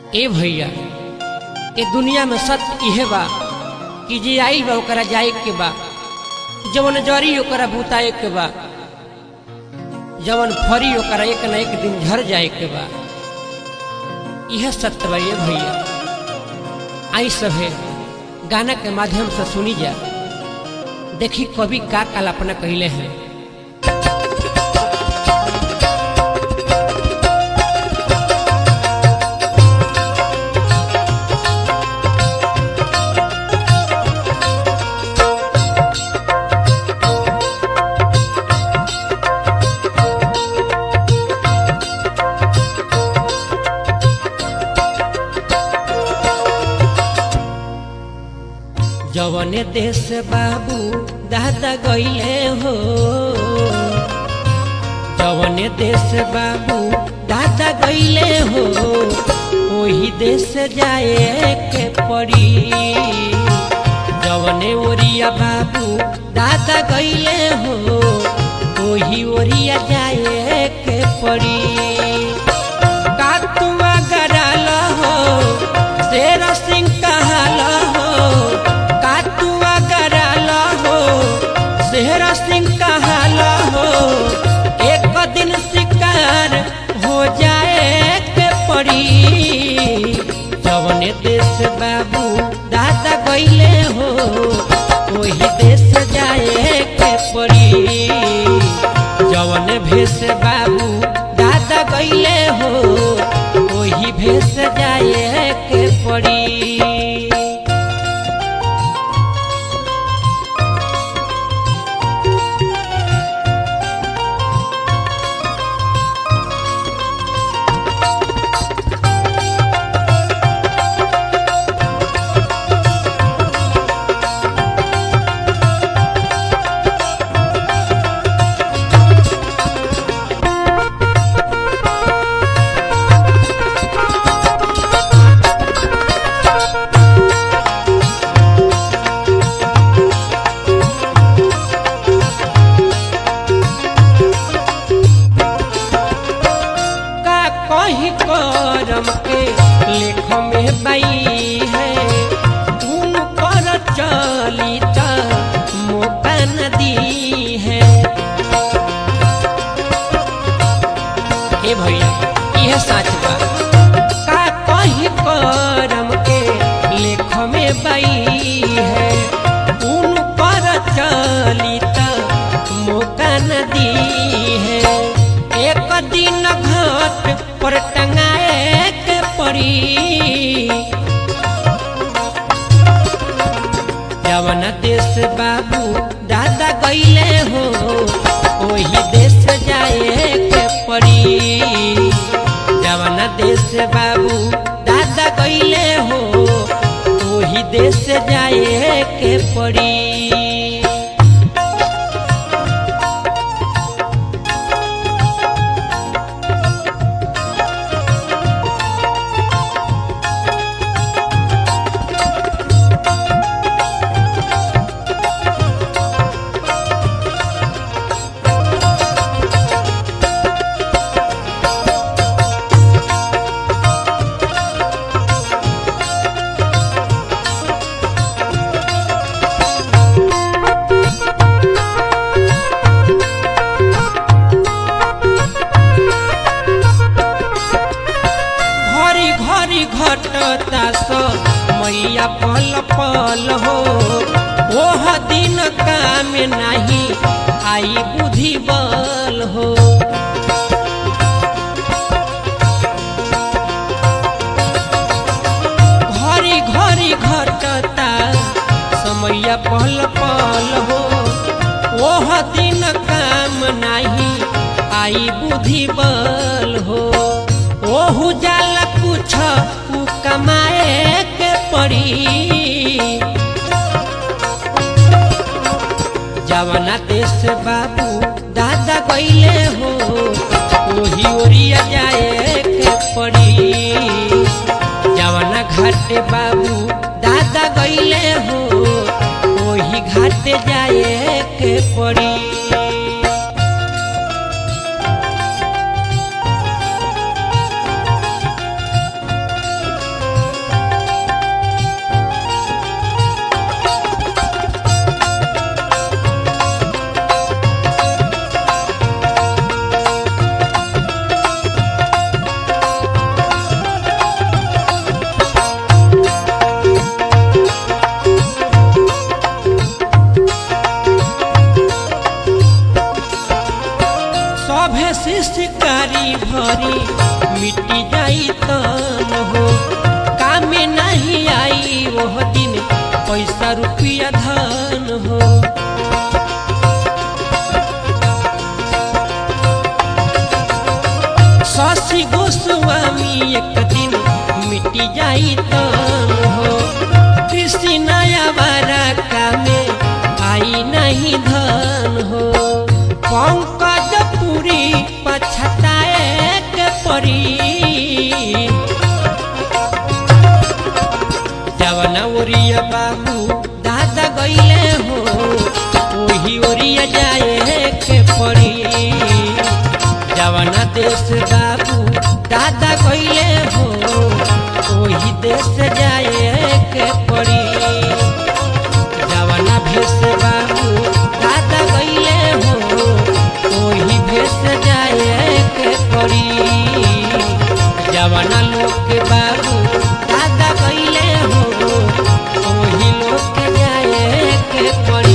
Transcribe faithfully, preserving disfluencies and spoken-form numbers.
ए भैया ए दुनिया में सत्य इहे बा कि जे आई बा ओकरा जाए के बा, जवन जरी ओकरा बुताए के बा, जवन फरी ओकरा एक न एक दिन झर जाए के बा। यह सत्य बा ये भैया। आई सभे गाना के माध्यम से सुनी जा, देखी कवि का कल्पना कहले हैं। जवने देश बाबू दादा गईले हो, जवने देश बाबू दादा गईले हो, वही देश जाए के पड़ी। जवने ओरिया बाबू दादा गईले हो, वही ओरिया जाए के पड़ी। का तुम गराल हो शेर सिंह कहाल हो, शेर सिंह कहाला हो, एक दिन शिकार हो जाए के पड़ी। जवने देश बाबू दादा गईले हो, वही देश जाए के पड़ी। जवने भेष बाबू दादा गईले हो, वही भेष जाए के पड़ी। करम के लेख में बई है, तुम पर चली त मौका नदी है। हे भैया यह सच बा, का कही करम के लेख में बई है, तुम पर चली त मौका नदी है। एक दिन घाट पर टंगाए के पड़ी। जवन देश बाबू दादा गईले हो, वही देश जाए के पड़ी। जवन देश बाबू दादा गईले हो, वही देश जाए के पड़ी। घटता सो मैया पल पल हो, ओह दिन काम नहीं आई बुद्धि बल हो। घरी घरी घटता समय पल पल हो, ओह दिन काम नहीं आई बुद्धि बल हो। ओहु जाल कुछ कमाए के पड़ी। जवना देश बाबू दादा गईले हो, वही ओरिया जाए के पड़ी। जवना घाट बाबू दादा गईले हो, वही घाट जाए के पड़ी। तन हो, काम नहीं आई वह दिन पैसा रुपया धन हो। शशि गोस्वामी एक दिन मिटी जाई तन हो, कृष्ण आवारा कामे आई नहीं धन हो। पंकज पुरी पछताए के परी, जवना ओरिया बाबू दादा गईले हो, वही ओरिया जाए के परी। जवना देश बाबू दादा गईले हो, वही देश जाए के परी। जवना भेष बाबू दादा गईले हो, वही भेष जाए के परी। जवना लोग के बाबू दादा गईले हो, वही लोग के जाए के परी।